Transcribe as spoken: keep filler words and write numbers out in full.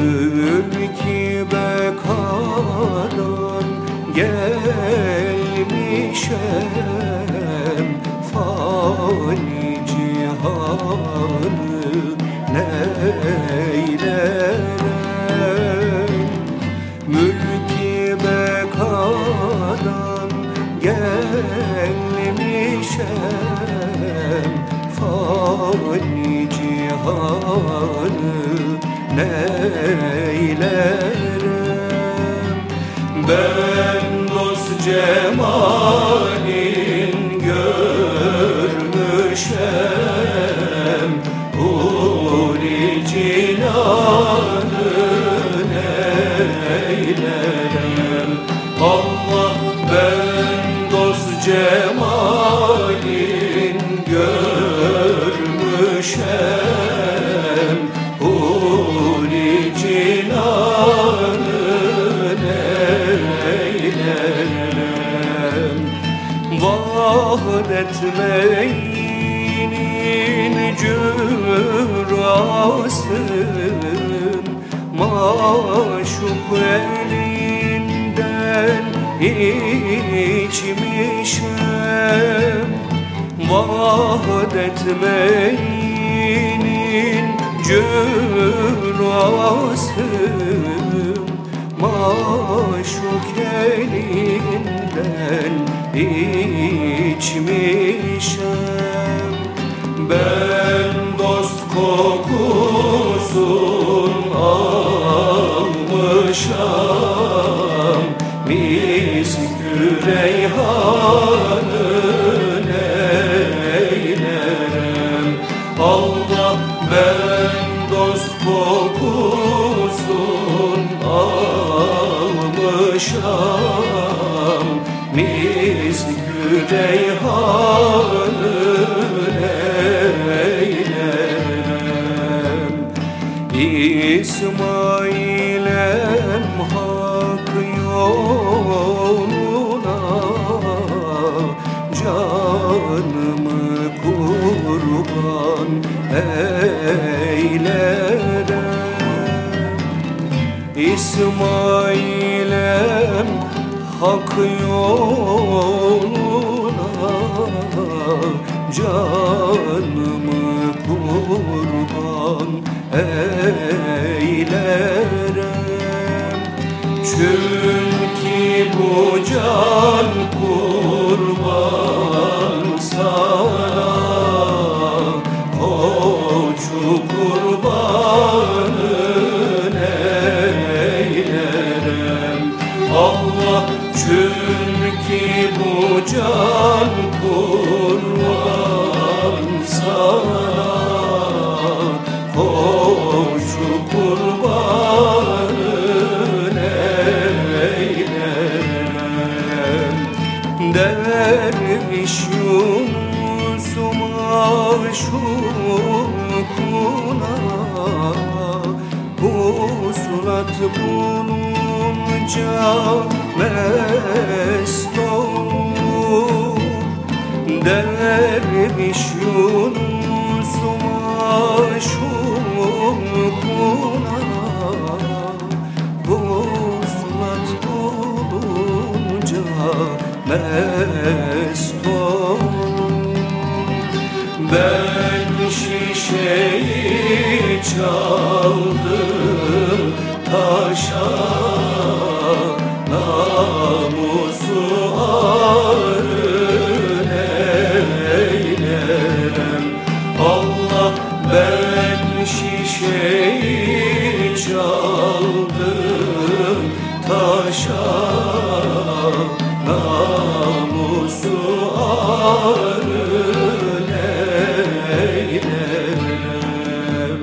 Mülki bekadan gelmişem, fani cihanı neylerem. Mülki bekadan gelmişem, fani cihanı neylerem. Ben dost cemalin görmüşem, huri cinanı neylerem. Allah, ben dost cemalin görmüşem, huri cinanı neylerem. Vahdet meynin cürasın, maşuk elinden içmişem. Vahdet meynin cürasın, maşuk elinden içmişem. Ben dost kokusun almışam, miskü reyhanı neylerem. Allah, ben dost kokusun almışam, miskü reyhanı neylerem. İsmail'em hak yoluna canımı kurban eylerem. İsmail'em hak yoluna canımı kurban eylerem. Çünkü bu can kurban sana, koçu kurbanı neylerem. Allah, çünkü bu can kurban sana, koçu kurbanı neylerem. Derviş Yunus'um aşukuna, husulat bulunca mest olur. Derviş Yunus'um aşukuna, husulat bulunca mest olur. Ben şişeyi çaldım taşa, namusu arı neylerem. Allah, ben şişeyi çaldım taşa, namusu arı